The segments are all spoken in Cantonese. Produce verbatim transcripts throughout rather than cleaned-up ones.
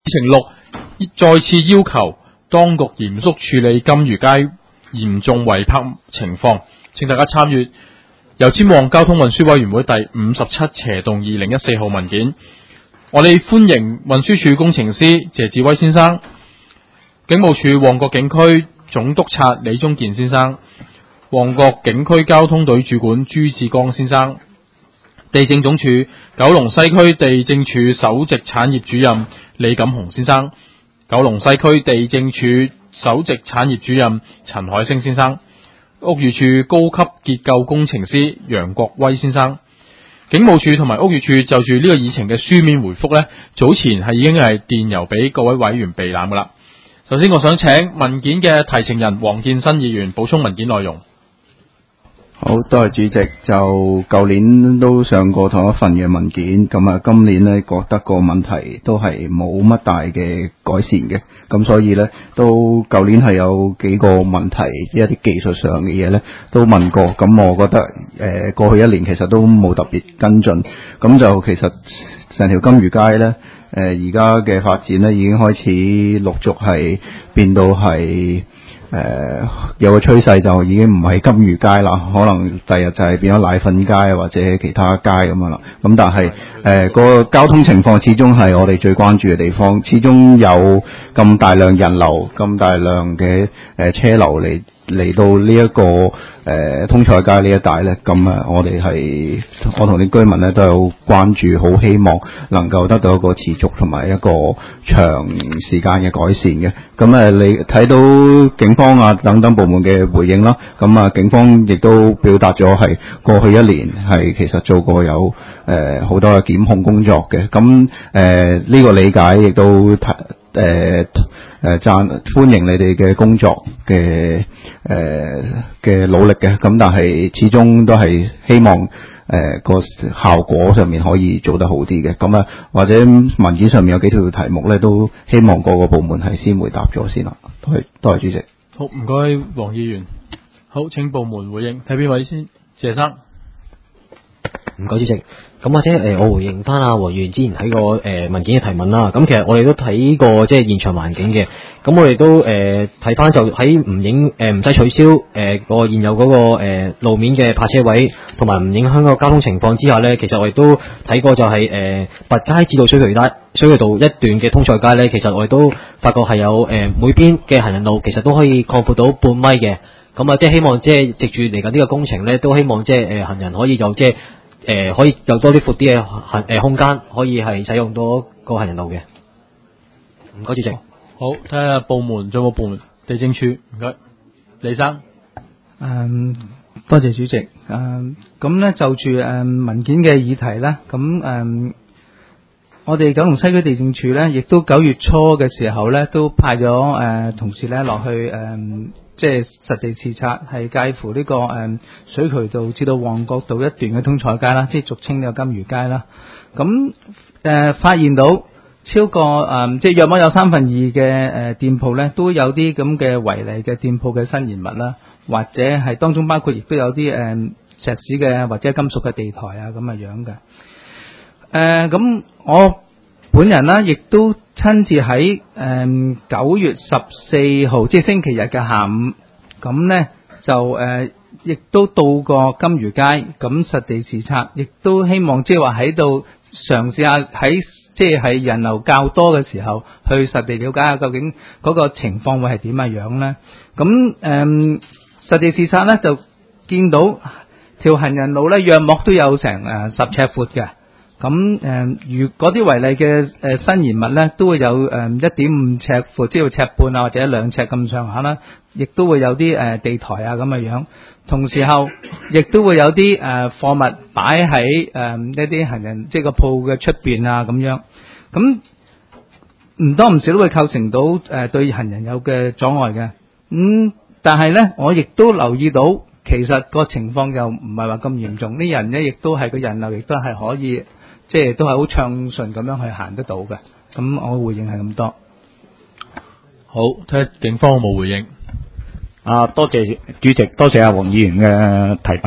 程六再次要求當局嚴肅處理金魚街嚴重違泊情況，請大家參閱由尖旺交通運輸委員會第五十七斜動二零一四號文件。我哋歡迎運輸署工程師謝志威先生、警務處旺角警區總督察李宗健先生、旺角警區交通隊主管朱志剛先生、地政總署九龍西區地政處首席產業主任李錦雄先生、九龍西區地政處首席產業主任陳海星先生、屋宇署高級結構工程師楊國威先生。警務處同埋屋宇署就住呢個議程嘅書面回覆呢，早前係已經係電郵俾各位委員備覽噶啦。首先我想請文件嘅提呈人黃建新議員補充文件內容。 好，多謝主席。就舊年都上過同一份嘅文件，咁啊今年呢覺得個問題都係冇乜大嘅改善嘅，咁所以呢都舊年係有幾個問題，一啲技術上嘅嘢呢都問過，咁我覺得誒、呃、過去一年其實都冇特別跟進，咁就其實成條金魚街呢誒而家嘅發展呢已經開始陸續係變到係誒、呃，有個趨勢就已經唔係金魚街啦，可能第日就係變咗奶粉街或者其他街咁樣啦。咁但係誒、呃個交通情況始終係我哋最關注嘅地方，始終有咁大量人流、咁大量嘅誒、呃、車流嚟嚟到呢、這、一個誒、呃、通菜街呢一帶咧，咁啊我哋係我同啲居民咧都有關注，好希望能夠得到一個持續同埋一個長時間嘅改善嘅。咁啊，你睇到警方啊等等部門嘅回應啦，咁啊警方亦都表達咗係過去一年係其實做過有誒好、呃、多嘅檢控工作嘅。咁誒呢個理解亦都提。誒誒讚歡迎你哋嘅工作嘅誒嘅努力嘅，咁但係始終都係希望誒個、呃、效果上面可以做得好啲嘅，咁啊或者文件上面有幾條題目咧，都希望各個部門係先回答咗先啦。多謝多謝主席。 好，唔該黃議員。好，請部門回應，睇邊位先？謝生。 唔該主席。咁或者誒，我回應翻阿黃議員之前睇過誒文件嘅提問啦。咁其實我哋都睇過即係現場環境嘅。咁我哋都誒睇翻就喺唔影誒唔使取消誒個現有嗰個誒路面嘅泊車位，同埋唔影響個交通情況之下咧，其實我哋都睇過就係誒拔街至到水渠街水渠道一段嘅通菜街咧，其實我哋都發覺係有誒每邊嘅行人路其實都可以擴闊到半米嘅。咁啊，即係希望即係藉住嚟緊呢個工程咧，都希望即係誒行人可以有即係。誒、呃，可以有多啲闊啲嘅行誒空間，可以係使用到個行人路嘅。唔該，主席。 好，睇下部門，仲有冇部門？地政處，唔該，李生。 嗯，多謝主席。嗯，咁咧就住誒、嗯、文件嘅議題咧，咁誒、嗯，我哋九龍西區地政處咧，亦都九月初嘅時候咧，都派咗誒、呃、同事咧落去誒。嗯即係實地視察，係介乎呢、這個誒、嗯、水渠道至到旺角道一段嘅通菜街啦，即係俗稱呢個金魚街啦。咁誒、呃、發現到超過誒、嗯、即係約莫有三分二嘅誒、呃、店鋪咧，都有啲咁嘅違例嘅店鋪嘅新延物啦，或者係當中包括亦都有啲誒、嗯、石屎嘅或者金屬嘅地台啊咁嘅樣嘅。誒咁我本人啦，亦都親自喺誒九月十四號，即係星期日嘅下午，咁呢就誒亦、呃、都到過金魚街，咁實地視察，亦都希望即係話喺度嘗試下喺即係喺人流較多嘅時候，去實地了解下究竟嗰個情況會係點嘅樣呢。咁誒、呃、實地視察呢，就見到條行人路呢，約莫都有成誒十尺闊嘅。咁誒，如嗰啲違例嘅誒、呃、新延物咧，都會有誒一點五尺闊，即係尺半啊，或者兩尺咁上下啦。亦都會有啲誒、呃、地台啊咁嘅樣。同時候，亦都會有啲誒、呃、貨物擺喺誒一啲行人即係個鋪嘅出邊啊咁樣。咁唔多唔少都會構成到誒、呃、對行人有嘅阻礙嘅。咁、嗯、但係咧，我亦都留意到，其實個情況又唔係話咁嚴重。啲人咧，亦都係個人流，亦都係可以。即係都係好暢順咁樣去行得到嘅，咁我回應係咁多。 好，睇下警方有冇回應。 啊，多謝主席，多謝阿黃議員嘅提問。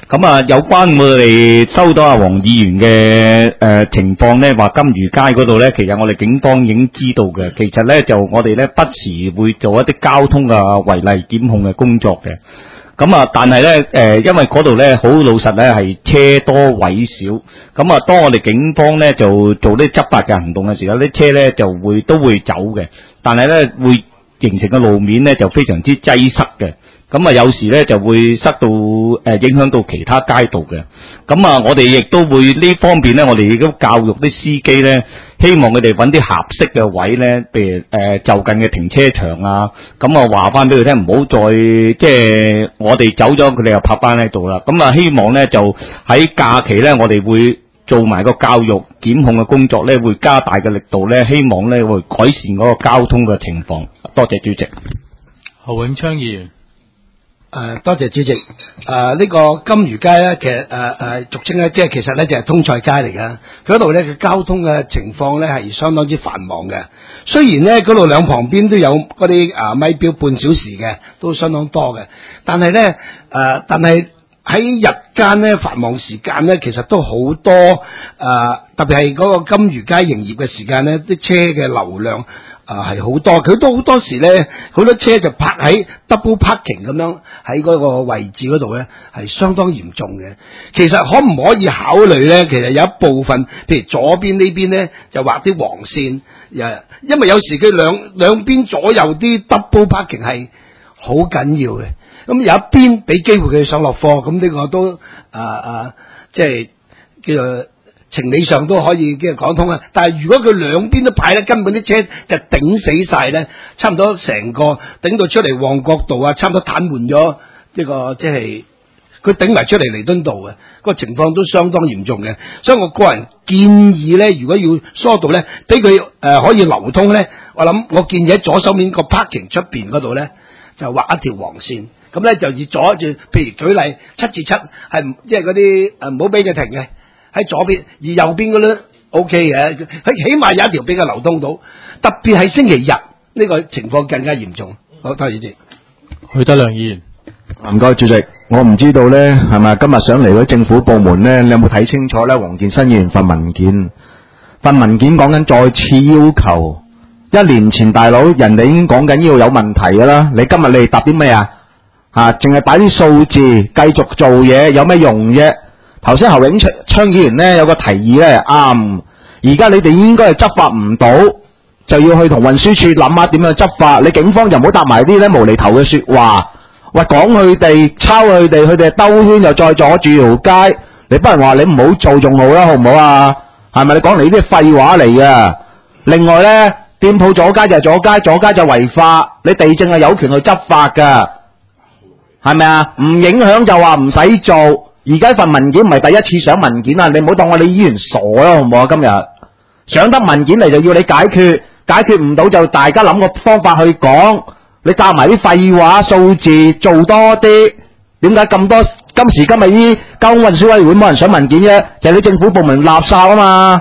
咁啊，有關我哋收到阿黃議員嘅誒、呃、情況咧，話金魚街嗰度咧，其實我哋警方已經知道嘅。其實咧就我哋咧不時會做一啲交通嘅違例檢控嘅工作嘅。咁啊，但係咧誒，因為嗰度咧好老實咧係車多位少。咁啊，當我哋警方咧就做啲執法嘅行動嘅時候，啲車咧就會都會走嘅，但係咧會形成嘅路面咧就非常之擠塞嘅。咁啊，有時咧就會塞到誒、呃、影響到其他街道嘅。咁啊，我哋亦都會呢方面咧，我哋亦都教育啲司機咧，希望佢哋揾啲合適嘅位咧，譬如誒、呃、就近嘅停車場啊。咁啊，話翻俾佢聽，唔好再即係我哋走咗，佢哋又泊翻喺度啦。咁啊，希望咧就喺假期咧，我哋會做埋個教育檢控嘅工作咧，會加大嘅力度咧，希望咧會改善嗰個交通嘅情況。多謝主席。 侯永昌議員。 誒、呃，多謝主席。誒、呃，呢、這個金魚街咧，其實誒誒、呃、俗稱咧，即係其實咧就係、是、通菜街嚟㗎。佢嗰度咧嘅交通嘅情況咧係相當之繁忙嘅。雖然咧嗰度兩旁邊都有嗰啲啊咪錶半小時嘅，都相當多嘅。但係咧誒，但係喺日間咧繁忙時間咧，其實都好多誒、呃，特別係嗰個金魚街營業嘅時間咧，啲車嘅流量。啊，係好多，佢都好多時咧，好多車就泊喺 double parking 咁樣喺嗰個位置嗰度咧，係相當嚴重嘅。其實可唔可以考慮咧？其實有一部分，譬如左邊呢邊咧，就畫啲黃線，誒，因為有時佢兩兩邊左右啲 double parking 係好緊要嘅。咁有一邊俾機會佢上落貨，咁呢個都啊啊，即係叫做。情理上都可以嘅講通啊，但係如果佢兩邊都擺咧，根本啲車就頂死晒咧，差唔多成個頂到出嚟旺角道啊，差唔多癱瘓咗呢個即係佢頂埋出嚟彌敦道嘅個情況都相當嚴重嘅，所以我個人建議咧，如果要疏導咧，俾佢誒可以流通咧，我諗我建議喺左手面個 parking 出邊嗰度咧就畫一條黃線，咁咧就以左住，譬如舉例七至七係即係嗰啲誒唔好俾佢停嘅。喺左邊，而右邊嗰啲 O K 嘅，佢起碼有一條俾佢流通到。特別係星期日呢、這個情況更加嚴重。好，多謝主席。 許德亮議員， 唔該主席，我唔知道咧係咪今日上嚟嗰啲政府部門咧，你有冇睇清楚咧？黃健新議員份文件，份文件講緊再次要求。一年前大佬人哋已經講緊呢度有問題噶啦，你今日你哋答啲咩啊？啊，淨係擺啲數字，繼續做嘢有咩用啫？頭先侯永昌議員咧有個提議咧啱，而家你哋應該係執法唔到，就要去同運輸署諗下點樣執法。你警方就唔好答埋啲咧無厘頭嘅說話，喂講佢哋抄佢哋，佢哋兜圈又再阻住條街，你不能話你唔好做仲好啦，好唔好啊？係咪你講嚟呢啲廢話嚟嘅？另外咧，店鋪阻街就係阻街，阻街就違法，你地政係有權去執法噶，係咪啊？唔影響就話唔使做。而家份文件唔係第一次上文件啦，你唔好當我哋議員傻咯，好唔好啊？今日上得文件嚟就要你解決，解決唔到就大家諗個方法去講，你答埋啲廢話數字做多啲。點解咁多今時今日呢交通運輸委員會冇人上文件啫？就係你政府部門垃圾啊嘛！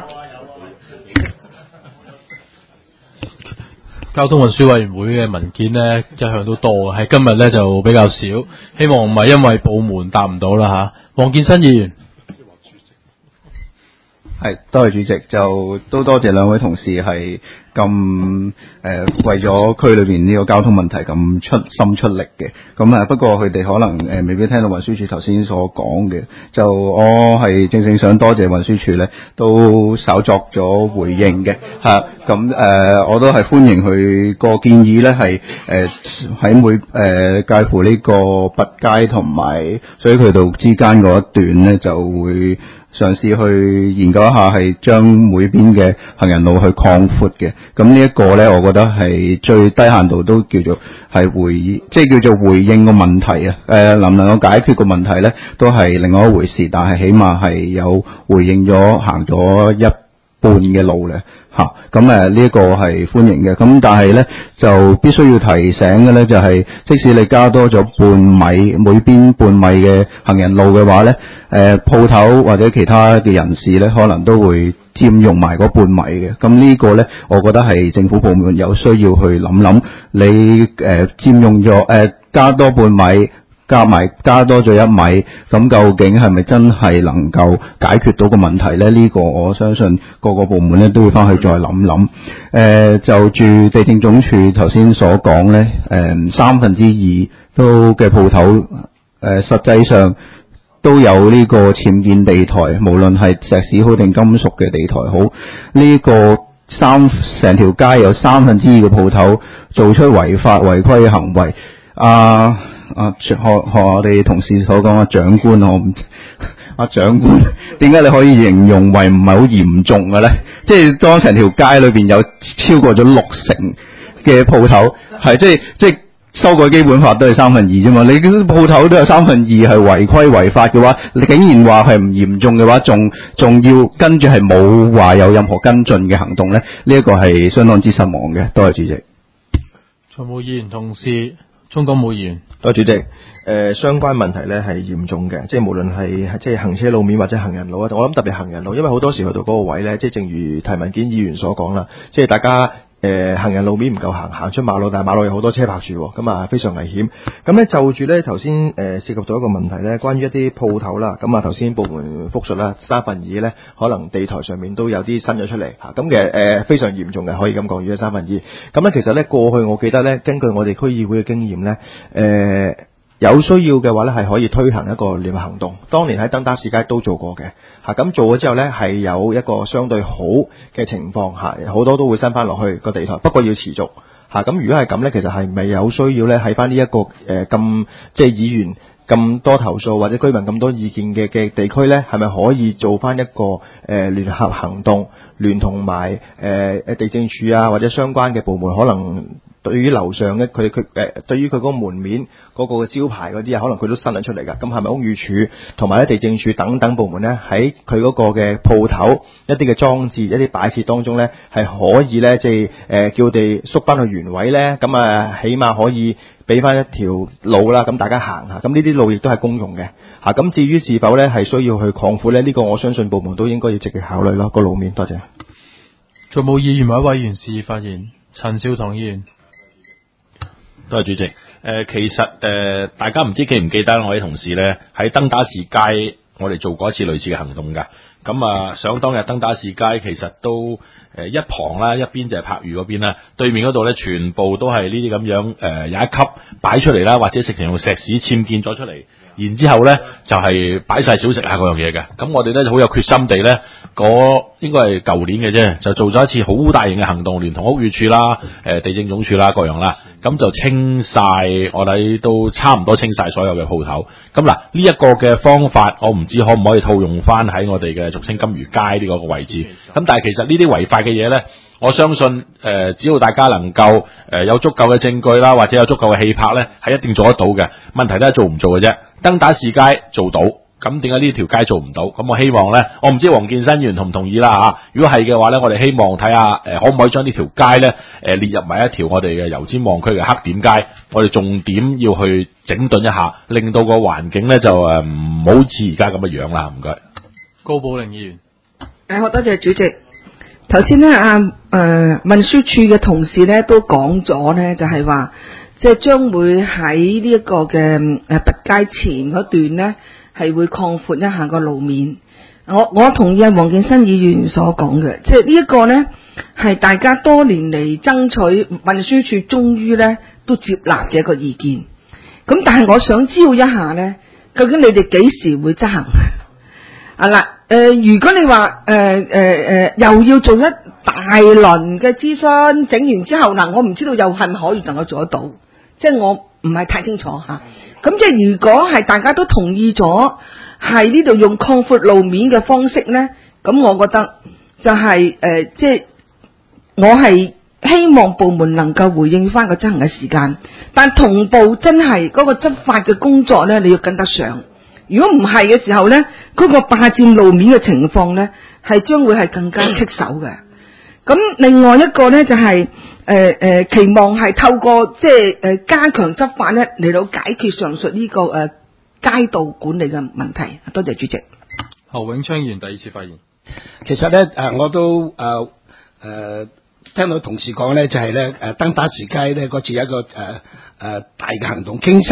交通運輸委員會嘅文件呢，一向都多，喺今日呢就比較少，希望唔係因為部門答唔到啦吓。黃健新議員， 係多謝主席，就都多謝兩位同事係咁誒為咗區裏邊呢個交通問題咁出心出力嘅。咁啊不過佢哋可能誒、呃、未必聽到運輸署頭先所講嘅，就我係正正想多謝運輸署咧，都稍作咗回應嘅嚇。咁、啊、誒、呃、我都係歡迎佢個建議咧，係誒喺每誒、呃、介乎呢個拔街同埋水渠道之間嗰一段咧，就會嘗試去研究一下，係將每邊嘅行人路去擴闊嘅。咁呢一個咧，我覺得係最低限度都叫做係回，即係叫做回應個問題啊。誒、呃，能唔能夠解決個問題咧，都係另外一回事。但係起碼係有回應咗，行咗一半嘅路咧。吓，咁誒呢一個係歡迎嘅。咁但係咧就必須要提醒嘅咧，就係、是、即使你加多咗半米，每邊半米嘅行人路嘅話咧，誒鋪頭或者其他嘅人士咧，可能都會佔用埋嗰半米嘅。咁呢個咧，我覺得係政府部門有需要去諗諗，你誒佔、呃、用咗誒、呃、加多半米， 加埋加多咗一米，咁究竟係咪真係能夠解決到個問題咧？呢、這個我相信各個部門咧都會翻去再諗諗。誒、呃，就住地政總署頭先所講咧，誒、呃、三分之二都嘅鋪頭，誒、呃、實際上都有呢個僭建地台，無論係石屎好定金屬嘅地台好，呢、這個三成條街有三分之二嘅鋪頭做出違法違規嘅行為。啊啊，學學我哋同事所講嘅長官，我唔阿、啊、長官，點解你可以形容為唔係好嚴重嘅咧？即係當成條街裏邊有超過咗六成嘅鋪頭係即係即係修改基本法都係三分二啫嘛，你啲鋪頭都有三分二係違規違法嘅話，你竟然話係唔嚴重嘅話，仲仲要跟住係冇話有任何跟進嘅行動咧？呢、這、一個係相當之失望嘅。多謝主席。 財務議員同事。中港務議員， 多謝主席。誒、呃，相關問題咧係嚴重嘅，即係無論係即係行車路面或者行人路啊，我諗特別行人路，因為好多時去到嗰個位咧，即係正如提文件議員所講啦，即係大家。誒、呃、行人路面唔夠行，行出馬路，但係馬路有好多車泊住，咁啊非常危險。咁咧就住咧頭先誒涉及到一個問題咧，關於一啲鋪頭啦，咁啊頭先部門復述啦，三分二咧可能地台上面都有啲伸咗出嚟嚇，咁其實誒、呃、非常嚴重嘅，可以咁講，如果三分二。咁咧其實咧過去我記得咧，根據我哋區議會嘅經驗咧，誒、呃。有需要嘅話咧，係可以推行一個聯合行動。當年喺登打士街都做過嘅，嚇咁做咗之後咧，係有一個相對好嘅情況嚇，好多都會伸翻落去個地台，不過要持續嚇。咁如果係咁咧，其實係咪有需要咧喺翻呢一個誒咁即係議員咁多投訴或者居民咁多意見嘅嘅地區咧，係咪可以做翻一個誒、呃、聯合行動，聯同埋誒誒地政署啊或者相關嘅部門可能？對於樓上咧，佢佢誒對於佢嗰個門面嗰、嗰個招牌嗰啲啊，可能佢都伸得出嚟㗎。咁係咪屋宇署同埋咧地政署等等部門咧，喺佢嗰個嘅鋪頭一啲嘅裝置、一啲擺設當中咧，係可以咧即係誒叫地縮翻去原位咧？咁啊，起碼可以俾翻一條路啦，咁大家行下。咁呢啲路亦都係公用嘅嚇。咁至於是否咧係需要去擴闊咧？呢、呢個我相信部門都應該要積極考慮咯。個路面，多謝。 財務議員或者委員示意發言，陳少棠議員。 多謝主席。誒、呃，其實誒、呃，大家唔知記唔記得我啲同事咧喺登打士街，我哋做過一次類似嘅行動㗎。咁啊，想當日登打士街其實都誒、呃、一旁啦，一邊就係柏魚嗰邊啦，對面嗰度咧全部都係呢啲咁樣誒、呃、有一級擺出嚟啦，或者直情用石屎僭建咗出嚟。然之後咧就係擺晒小食啊嗰樣嘢嘅，咁我哋咧就好有決心地咧，嗰應該係舊年嘅啫，就做咗一次好大型嘅行動，聯同屋宇署啦、誒地政總署啦各樣啦，咁就清晒，我哋都差唔多清晒所有嘅鋪頭。咁嗱呢一個嘅方法，我唔知可唔可以套用翻喺我哋嘅俗稱金魚街呢個位置。咁但係其實呢啲違法嘅嘢咧，我相信誒、呃，只要大家能夠誒、呃、有足夠嘅證據啦，或者有足夠嘅氣魄咧，係一定做得到嘅。問題都係做唔做嘅啫。登打士街做到，咁點解呢條街做唔到？咁我希望咧，我唔知黃建新議員同唔同意啦嚇。如果係嘅話咧，我哋希望睇下誒，可唔可以將呢條街咧誒、呃、列入埋一條我哋嘅油尖旺區嘅黑點街，我哋重點要去整頓一下，令到個環境咧就誒唔好似而家咁嘅樣啦。唔該。 高寶玲議員。 誒，好多謝主席。頭先咧，啊誒、呃、運輸處嘅同事咧都講咗咧，就係、是、話。即係將會喺呢一個嘅誒拔街前嗰段呢，係會擴闊一下個路面。我我同意阿黃建新議員所講嘅，即係呢一個呢，係大家多年嚟爭取，運輸處終於呢都接納嘅一個意見。咁但係我想知道一下呢，究竟你哋幾時會執行？啊嗱，誒、呃，如果你話誒誒誒又要做一大輪嘅諮詢，整完之後嗱、呃，我唔知道又係咪可以能夠做得到？即係我唔係太清楚吓，咁即係如果係大家都同意咗，係呢度用擴闊路面嘅方式咧，咁我覺得就係、是、誒、呃，即係我係希望部門能夠回應翻個執行嘅時間，但同步真係嗰個執法嘅工作咧，你要跟得上。如果唔係嘅時候咧，嗰、那個霸佔路面嘅情況咧，係將會係更加棘手嘅。咁另外一個咧就係誒誒期望係透過即係誒加強執法咧嚟到解決上述呢、這個誒、呃、街道管理嘅問題。多謝主席。 侯永昌議員第二次發言。 其實咧誒我都誒誒、呃呃、聽到同事講咧就係咧誒登打士街咧嗰次有一個誒誒、呃呃、大嘅行動，其實同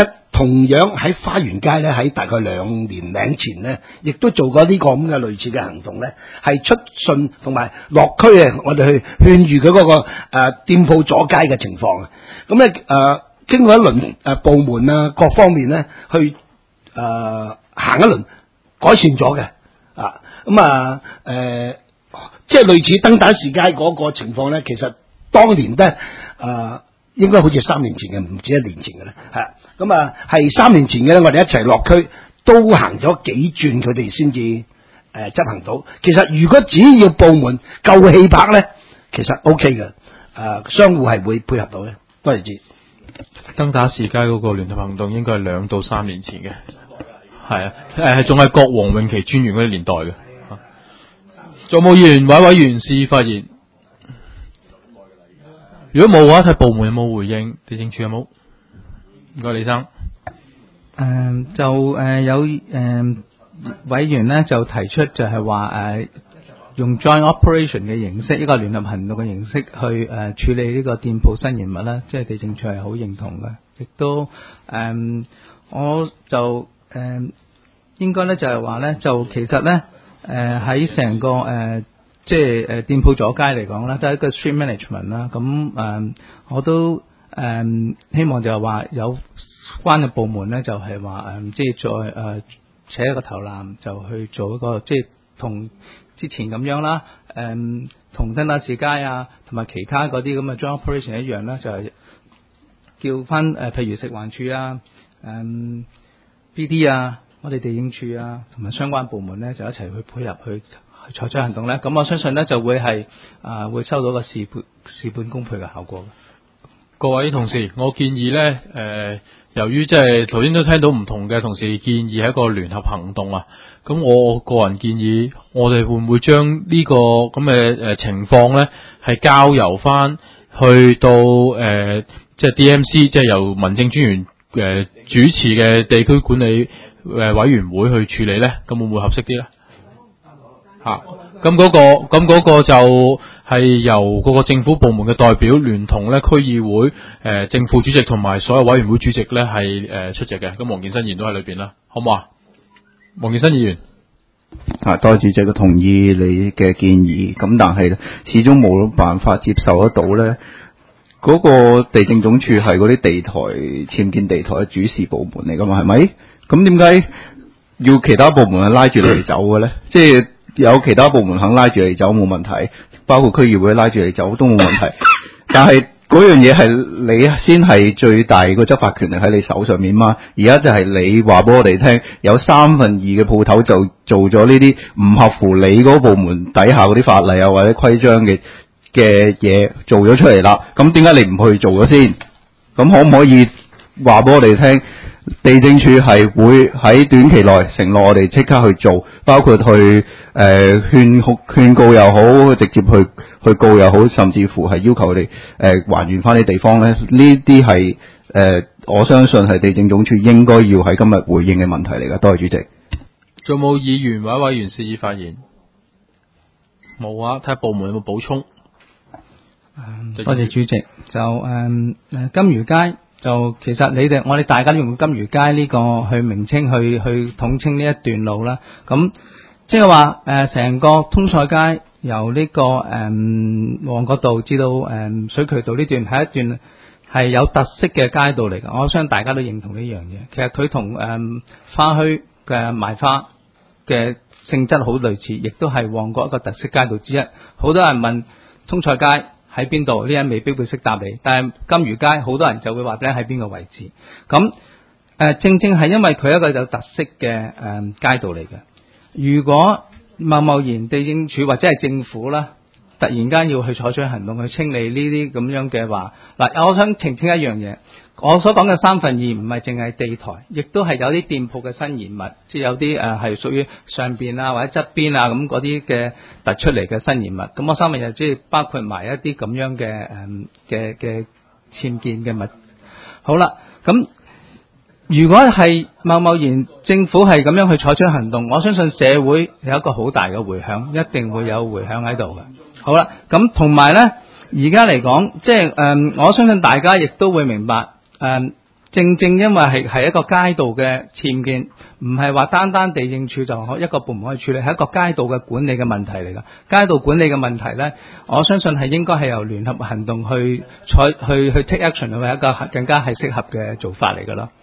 同樣喺花園街咧，喺大概兩年零前咧，亦都做過呢個咁嘅類似嘅行動咧，係出信同埋落區啊，我哋去勸喻佢嗰個誒、呃、店鋪阻街嘅情況啊。咁咧誒經過一輪誒、呃、部門啊各方面咧去誒、呃、行一輪改善咗嘅啊。咁啊誒，即係類似登打士街嗰個情況咧，其實當年咧誒、呃、應該好似三年前嘅，唔止一年前嘅咧，係咁啊，係三年前嘅咧，我哋一齊落區都行咗幾轉，佢哋先至誒執行到。其實如果只要部門夠氣魄咧，其實 O K 嘅，誒、呃、商戶係會配合到嘅。多謝主。 登打士街嗰個聯合行動應該係兩到三年前嘅，係啊，誒仲係郭黃永琪專員嗰啲年代嘅。仲有冇議員或者委員示意發言？如果冇嘅話，睇部門有冇回應，地政處有冇？唔該，李生。 誒、呃、就誒、呃、有誒、呃、委員咧就提出就係話誒用 joint operation 嘅形式，一個聯合行動嘅形式去誒、呃、處理呢個店鋪新延物啦，即係地政處係好認同嘅，亦都誒、呃、我就誒、呃、應該咧就係話咧就其實咧誒喺成個誒、呃、即係誒店鋪阻街嚟講咧，都係一個 street management 啦，咁誒、呃、我都誒、呃、希望就係話有關嘅部門咧就係話誒即係再誒扯一個頭纜，就去做一個即係同之前咁樣啦，誒同登打士街啊，同埋其他嗰啲咁嘅 joint operation 一樣啦，就係、是、叫翻誒、呃、譬如食環署啊、誒、嗯、B D 啊、我哋地政處啊，同埋相關部門咧就一齊去配合去去採取行動咧。咁我相信咧就會係啊、呃、會收到個事半事半功倍嘅效果。 各位同事，我建議咧，誒、呃，由於即係頭先都聽到唔同嘅同事建議係一個聯合行動啊，咁我個人建議，我哋會唔會將呢個咁嘅誒情況咧，係交由翻去到誒、呃，即係 D M C，即係由民政專員誒、呃、主持嘅地區管理誒委員會去處理咧，咁會唔會合適啲咧？嚇、啊，咁嗰、嗰個，咁嗰個就。係由嗰個政府部門嘅代表聯同咧區議會誒、呃、正副主席同埋所有委員會主席咧係誒出席嘅，咁黃健新議員都喺裏邊啦，好唔好啊？黃健新議員， 啊，多謝主席嘅同意你嘅建議，咁但係始終冇辦法接受得到咧。嗰、那個地政總署係嗰啲地台僭建地台嘅主事部門嚟噶嘛，係咪？咁點解要其他部門係拉住嚟走嘅咧？即係有其他部門肯拉住嚟走冇問題。包括區議會拉住嚟走都冇問題，但係嗰樣嘢係你先係最大個執法權力喺你手上面嘛。而家就係你話俾我哋聽，有三分二嘅鋪頭就做咗呢啲唔合乎你嗰部門底下嗰啲法例啊或者規章嘅嘅嘢做咗出嚟啦。咁點解你唔去做咗先？咁可唔可以話俾我哋聽？地政處係會喺短期內承諾我哋即刻去做，包括去誒、呃、勸勸告又好，直接去去告又好，甚至乎係要求我哋誒、呃、還原翻啲地方咧。呢啲係誒我相信係地政總署應該要喺今日回應嘅問題嚟噶。多謝主席。 仲有冇議員或者委員示意發言？冇啊，睇下部門有冇補充。 嗯、多謝主席。就誒誒、呃、金魚街。就其實你哋我哋大家都用金魚街呢個去名稱去去統稱呢一段路啦。咁即係話誒成個通菜街由呢、這個誒旺角道至到誒、呃、水渠道呢段係一段係有特色嘅街道嚟嘅。我相信大家都認同呢樣嘢。其實佢同誒花墟嘅賣花嘅性質好類似，亦都係旺角一個特色街道之一。好多人問通菜街喺邊度？呢人未必會識答你，但係金魚街好多人就會話俾你喺邊個位置。咁誒、呃、正正係因為佢一個有特色嘅誒、呃、街道嚟嘅。如果貿貿然地政處或者係政府啦，突然間要去採取行動去清理呢啲咁樣嘅話，嗱，我想澄清一樣嘢。我所講嘅三分二唔係淨係地台，亦都係有啲店鋪嘅新延物，即係有啲誒係屬於上邊啊或者側邊啊咁嗰啲嘅突出嚟嘅新延物。咁我三分二即係包括埋一啲咁樣嘅誒嘅嘅僭建嘅物。好啦，咁如果係貿貿然政府係咁樣去採取行動，我相信社會有一個好大嘅迴響，一定會有迴響喺度嘅。好啦，咁同埋咧，而家嚟講，即係誒、呃，我相信大家亦都會明白。誒、嗯， 正正因為係係一個街道嘅僭建，唔係話單單地政處就可一個部門可以處理，係一個街道嘅管理嘅問題嚟㗎。街道管理嘅問題咧，我相信係應該係由聯合行動去採去去 take action 係一個更加係適合嘅做法嚟㗎咯。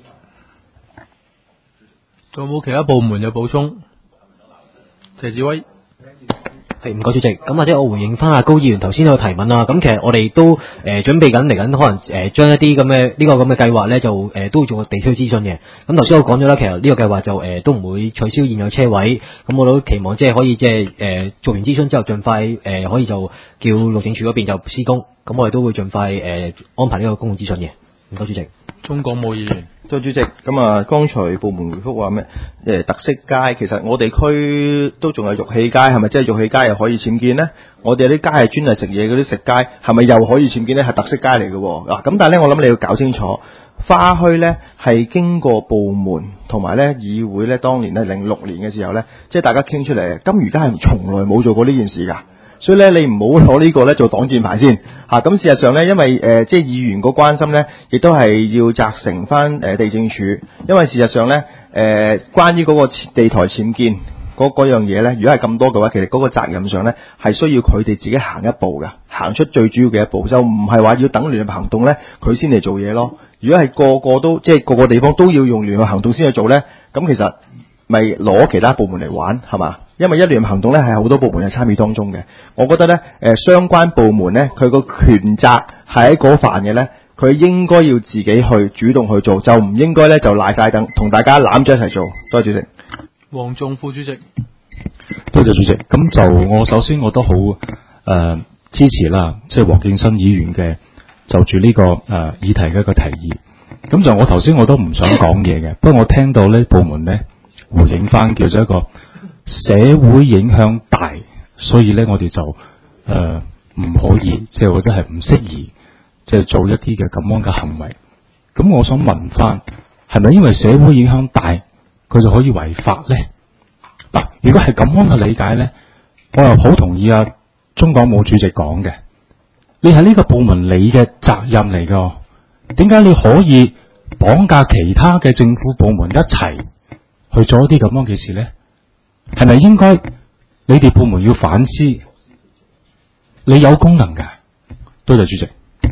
仲有冇其他部門有補充？謝志威。 係唔該主席，咁或者我回應翻阿高議員頭先個提問啦。咁其實我哋都誒、呃、準備緊嚟緊，可能誒將、呃、一啲咁嘅呢個咁嘅計劃咧，就誒、呃、都會做個地區諮詢嘅。咁頭先我講咗啦，其實呢個計劃就誒、呃、都唔會取消現有車位。咁我都期望即係可以即係誒做完諮詢之後，盡快誒、呃、可以就叫路政署嗰邊就施工。咁我哋都會盡快誒、呃、安排呢個公共諮詢嘅。唔該主席。 中港務議員， 周主席，咁啊，剛才部門回覆話咩？誒，特色街其實我哋區都仲有玉器街，係咪即係玉器街又可以僭建呢？我哋有啲街係專係食嘢嗰啲食街，係咪又可以僭建呢？係特色街嚟嘅喎。嗱，咁但係咧，我諗你要搞清楚，花墟咧係經過部門同埋咧議會咧，當年咧零六年嘅時候咧，即係大家傾出嚟，金魚街係從來冇做過呢件事㗎。所以咧，你唔好攞呢個咧做擋箭牌先嚇。咁、啊、事實上咧，因為誒、呃、即係議員個關心咧，亦都係要責成翻誒地政署。因為事實上咧，誒、呃、關於嗰個地台僭建嗰嗰樣嘢咧，如果係咁多嘅話，其實嗰個責任上咧係需要佢哋自己行一步嘅，行出最主要嘅一步，就唔係話要等聯合行動咧佢先嚟做嘢咯。如果係個個都即係個個地方都要用聯合行動先去做咧，咁其實咪攞其他部門嚟玩係嘛？因為一聯合行動咧係好多部門係參與當中嘅，我覺得咧誒、呃、相關部門咧佢個權責係喺嗰範嘅咧，佢應該要自己去主動去做，就唔應該咧就賴晒等同大家攬住一齊做。多謝主席。 黃仲副主席， 多謝主席。咁就我首先我都好誒、呃、支持啦，即係黃建新議員嘅就住呢、這個誒、呃、議題嘅一個提議。咁就我頭先我都唔想講嘢嘅，不過我聽到呢部門咧回應翻叫做一個社會影響大，所以咧我哋就誒唔、呃、可以，即係或者係唔適宜，即係做一啲嘅咁樣嘅行為。咁我想問翻，係咪因為社會影響大，佢就可以違法咧？嗱，如果係咁樣嘅理解咧，我又好同意啊中港務主席講嘅，你係呢個部門你嘅責任嚟噶，點解你可以綁架其他嘅政府部門一齊去做一啲咁樣嘅事咧？係咪應該你哋部門要反思？你有功能㗎。多謝主席。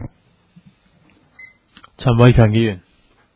陳偉強議員，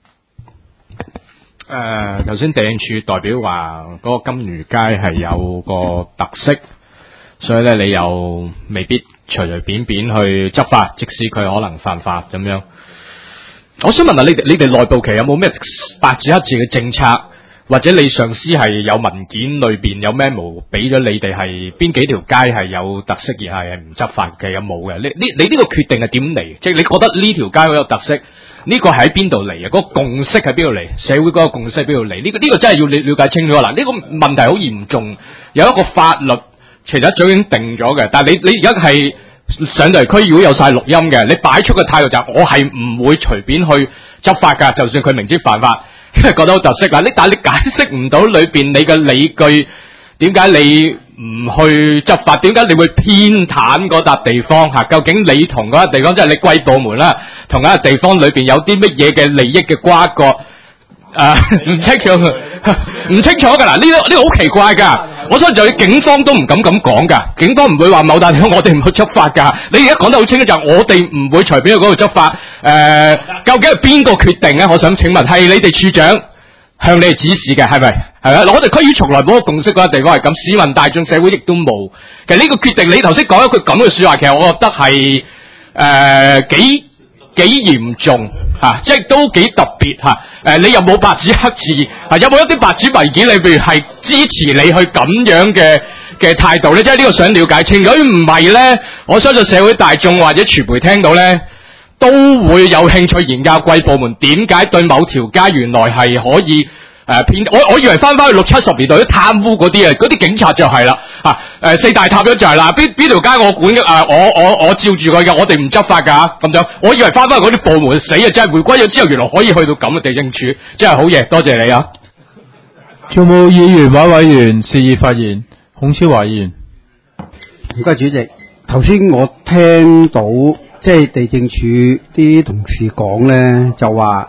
誒頭先地政處代表話嗰個金魚街係有個特色，所以咧你又未必隨隨便便去執法，即使佢可能犯法咁樣。我想問下你哋，你哋內部其實有冇咩白紙黑字嘅政策？或者你上司係有文件裏邊有 memo 俾咗你哋係邊幾條街係有特色而係唔執法嘅，有冇嘅？你你你呢個決定係點嚟？即係你覺得呢條街好有特色，呢個喺邊度嚟啊？嗰個共識喺邊度嚟？社會嗰個共識喺邊度嚟？呢個呢個真係要了了解清楚啦！呢個問題好嚴重，有一個法律其實早已經定咗嘅，但係你你而家係上到嚟區議會有晒錄音嘅，你擺出嘅態度就係我係唔會隨便去執法㗎，就算佢明知犯法。因為覺得好特色啦，你但係你解釋唔到裏邊你嘅理據，點解你唔去執法？點解你會偏袒嗰笪地方吓？究竟你同嗰笪地方，即係你貴部門啦，同嗰笪地方裏邊有啲乜嘢嘅利益嘅瓜葛？誒、呃，唔清楚，唔清楚噶啦，呢個呢個好奇怪噶。我相信就警方都唔敢咁講噶，警方唔會話某笪地方我哋唔去執法噶。你而家講得好清楚，就係我哋唔會隨便去嗰度執法。誒、呃，究竟係邊個決定咧？我想請問，係你哋處長向你哋指示嘅，係咪？係啊，我哋區議從來冇個共識嗰個地方係咁，市民大眾社會亦都冇。其實呢個決定，你頭先講一句咁嘅說話，其實我覺得係誒、呃、幾幾嚴重吓、啊，即係都幾特別吓。誒、啊，你有冇白紙黑字？啊，有冇一啲白紙文件？你譬如係支持你去咁樣嘅嘅態度咧？即係呢個想了解清楚。如果唔係咧，我相信社會大眾或者傳媒聽到咧，都會有興趣研究貴部門點解對某條街原來係可以誒偏、呃。我我以為翻翻去六七十年代啲貪污嗰啲啊，嗰啲警察就係啦嚇。誒、呃、四大塔咗就係啦，邊邊條街我管嘅誒、呃，我我我照住佢嘅，我哋唔執法㗎咁樣。我以為翻翻去嗰啲部門死啊，真係回歸咗之後，原來可以去到咁嘅地政處，真係好嘢，多謝你啊！ 有冇議員或委員示意發言？孔超華議員， 唔該主席。頭先我聽到即係地政處啲同事講咧，就話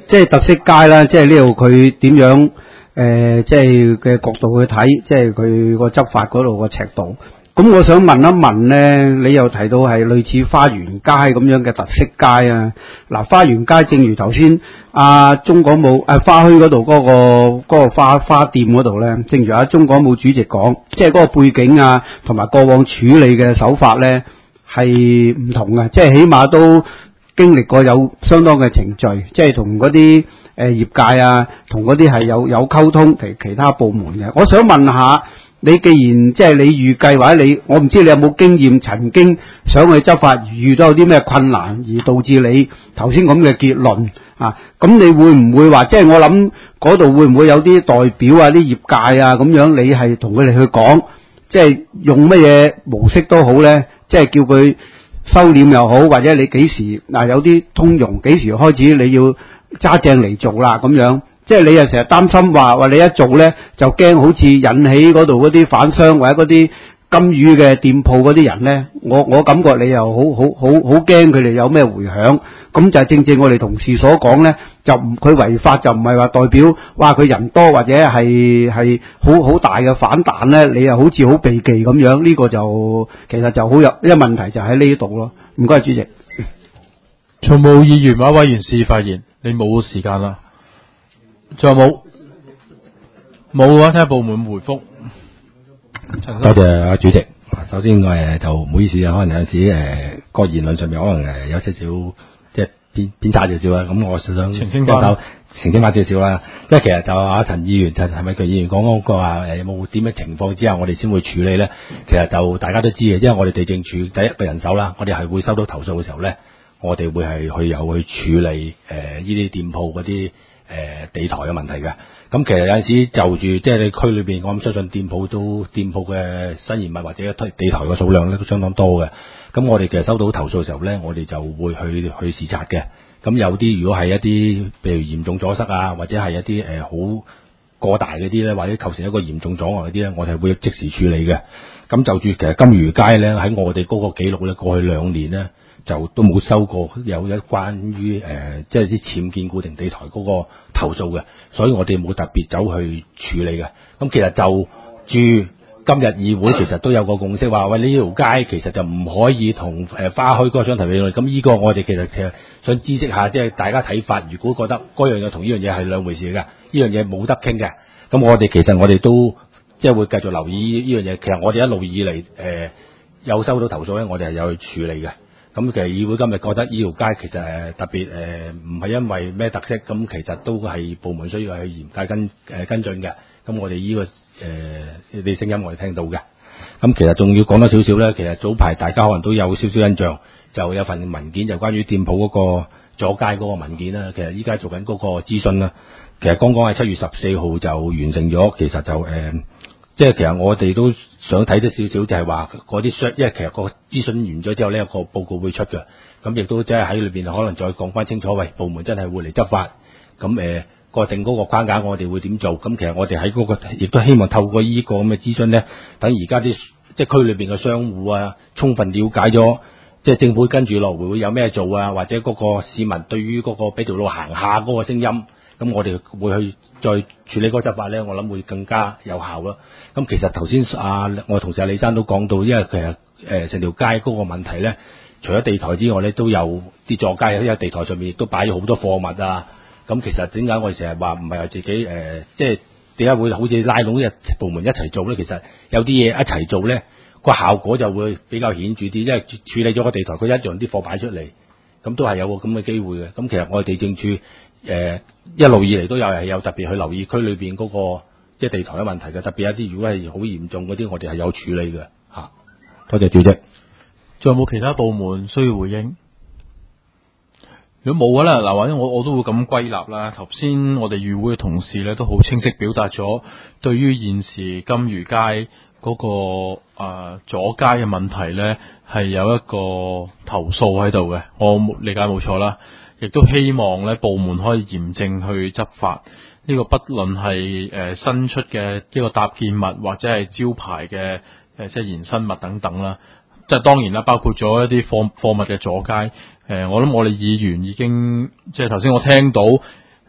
即係特色街啦，即係呢度佢點樣誒、呃，即係嘅角度去睇，即係佢個執法嗰度個尺度。咁我想問一問咧，你又提到係類似花園街咁樣嘅特色街啊？嗱，花園街正如頭先阿鍾廣武誒花墟嗰度嗰個嗰、嗰個花花店嗰度咧，正如阿鍾廣武主席講，即係嗰個背景啊，同埋過往處理嘅手法咧係唔同嘅，即係起碼都經歷過有相當嘅程序，即係同嗰啲誒業界啊，同嗰啲係有有溝通其其他部門嘅。我想問下。你既然即係你預計或者你，我唔知你有冇經驗，曾經想去執法，遇到有啲咩困難，而導致你頭先咁嘅結論啊？咁你會唔會話，即係我諗嗰度會唔會有啲代表啊、啲業界啊咁樣，你係同佢哋去講，即係用乜嘢模式都好咧，即係叫佢收斂又好，或者你幾時嗱、啊、有啲通融，幾時開始你要揸正嚟做啦咁樣。即係你又成日擔心話話你一做咧就驚好似引起嗰度嗰啲販商或者嗰啲金魚嘅店鋪嗰啲人咧，我我感覺你又好好好好驚佢哋有咩迴響。咁就正正我哋同事所講咧，就唔佢違法就唔係話代表哇佢人多或者係係好好大嘅反彈咧，你又好似好避忌咁樣。呢、這個就其實就好有一個問題就喺呢度咯。唔該，主席。 從無議員或者委員示意發言，你冇時間啦。仲有冇？冇嘅話，睇下部門回覆。 多謝阿主席。首先我誒就唔好意思啊，可能有陣時誒個、呃、言論上面可能誒有少少即係偏偏差少少啦。咁我想澄清翻， 澄清翻少少啦。因為其實就阿陳議員就係咪佢議員講嗰個話誒有冇點嘅情況之下，我哋先會處理咧？其實就大家都知嘅，因為我哋地政處第一個人手啦，我哋係會收到投訴嘅時候咧，我哋會係去有去處理誒呢啲店鋪嗰啲。誒、呃、地台嘅問題嘅，咁其實有陣時就住即係你區裏邊，我諗相信店鋪都店鋪嘅新移物或者推地台嘅數量咧都相當多嘅。咁我哋其實收到投訴嘅時候咧，我哋就會去去視察嘅。咁有啲如果係一啲譬如嚴重阻塞啊，或者係一啲誒好過大嗰啲咧，或者構成一個嚴重阻礙嗰啲咧，我哋會即時處理嘅。咁就住其實金魚街咧喺我哋嗰個記錄咧，過去兩年咧。就都冇收過有一關於誒、呃，即係啲僭建固定地台嗰個投訴嘅，所以我哋冇特別走去處理嘅。咁其實就住今日議會其實都有個共識話，喂呢條街其實就唔可以同誒花墟嗰個相提並論。咁呢個我哋其實其實想知識下，即係大家睇法。如果覺得嗰樣嘢同呢樣嘢係兩回事嘅，呢樣嘢冇得傾嘅。咁我哋其實我哋都即係會繼續留意呢樣嘢。其實我哋一路以嚟誒、呃、有收到投訴咧，我哋係有去處理嘅。咁其實議會今日覺得呢條街其實誒特別誒唔係因為咩特色，咁其實都係部門需要去嚴格跟誒、呃、跟進嘅。咁我哋呢、這個誒啲聲音我哋聽到嘅。咁其實仲要講多少少咧，其實早排大家可能都有少少印象，就有份文件就關於店鋪嗰個阻街嗰個文件啦。其實依家做緊嗰個諮詢啦，其實剛剛係七月十四號就完成咗，其實就誒。呃即係其實我哋都想睇得少少，就係話嗰啲商，因為其實個諮詢完咗之後呢，有個報告會出嘅，咁亦都即係喺裏邊可能再講翻清楚，喂，部門真係會嚟執法，咁誒個定嗰個框架，我哋會點做？咁其實我哋喺嗰個亦都希望透過呢個咁嘅諮詢呢，等而家啲即係區裏邊嘅商戶啊，充分了解咗，即係政府跟住落會會有咩做啊，或者嗰個市民對於嗰個俾條路行下嗰個聲音。咁我哋會去再處理嗰個執法咧，我諗會更加有效咯。咁其實頭先啊，我同事阿李生都講到，因為其實誒成條街嗰個問題咧，除咗地台之外咧，都有啲座街，因為地台上面亦都擺咗好多貨物啊。咁其實點解我哋成日話唔係話自己誒、呃，即係點解會好似拉攏一部門一齊做咧？其實有啲嘢一齊做咧，個效果就會比較顯著啲，因為處理咗個地台，佢一樣啲貨擺出嚟，咁都係有個咁嘅機會嘅。咁其實我哋地政處。誒、呃，一路以嚟都有係有特別去留意區裏邊嗰個即係地台嘅問題嘅，特別一啲如果係好嚴重嗰啲，我哋係有處理嘅吓、啊。多謝主席。 仲有冇其他部門需要回應？如果冇嘅啦，嗱，或者我我都會咁歸納啦。頭先我哋議會嘅同事咧都好清晰表達咗，對於現時金魚街嗰、那個誒、呃、阻街嘅問題咧，係有一個投訴喺度嘅，我理解冇錯啦。亦都希望咧部門可以嚴正去執法。呢、這個不論係誒新出嘅一個搭建物或者係招牌嘅誒、呃、即係延伸物等等啦。即係當然啦，包括咗一啲貨貨物嘅阻街。誒、呃，我諗我哋議員已經即係頭先我聽到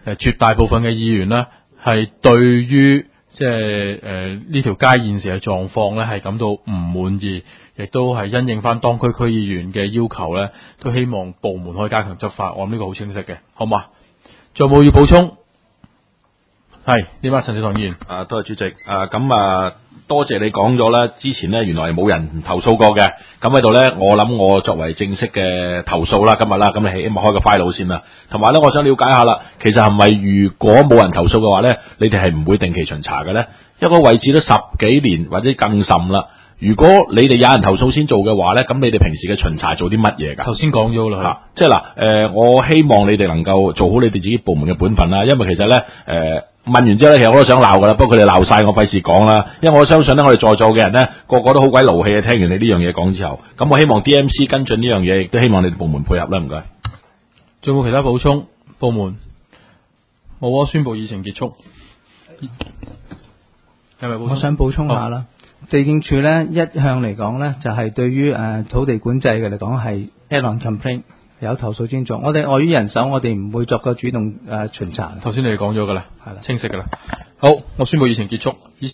誒絕大部分嘅議員呢，係對於即係誒呢條街現時嘅狀況咧，係感到唔滿意，亦都係因應翻當區區議員嘅要求咧，都希望部門可以加強執法。我諗呢個好清晰嘅，好嘛？仲有冇要補充？係點啊，陳志棠議員。 啊，多謝主席。啊，咁啊，多謝你講咗啦。之前咧，原來係冇人投訴過嘅。咁喺度咧，我諗我作為正式嘅投訴啦，今日啦，咁你起碼開個 file 先啦。同埋咧，我想了解下啦，其實係咪如果冇人投訴嘅話咧，你哋係唔會定期巡查嘅咧？一個位置都十幾年或者更甚啦。如果你哋有人投訴先做嘅話咧，咁你哋平時嘅巡查做啲乜嘢㗎？ 頭先講咗啦， 啊，即係嗱，誒、呃，我希望你哋能夠做好你哋自己部門嘅本分啦，因為其實咧，誒、呃，問完之後咧，其實我都想鬧㗎啦，不過佢哋鬧晒，我費事講啦，因為我相信咧，我哋在座嘅人咧，個個都好鬼勞氣啊，聽完你呢樣嘢講之後，咁我希望 D M C 跟進呢樣嘢，亦都希望你哋部門配合啦，唔該。 仲有冇其他補充？部門冇，我宣佈議程結束。係咪補充？ 我想補充下啦。地政處咧一向嚟講咧，就係、是、對於誒、呃、土地管制嘅嚟講係 add-on complaint 有投訴先做。我哋礙於人手，我哋唔會作個主動誒、呃、巡查。 頭先你哋講咗㗎啦， 係啦， 清晰㗎啦。好，我宣佈議程結束。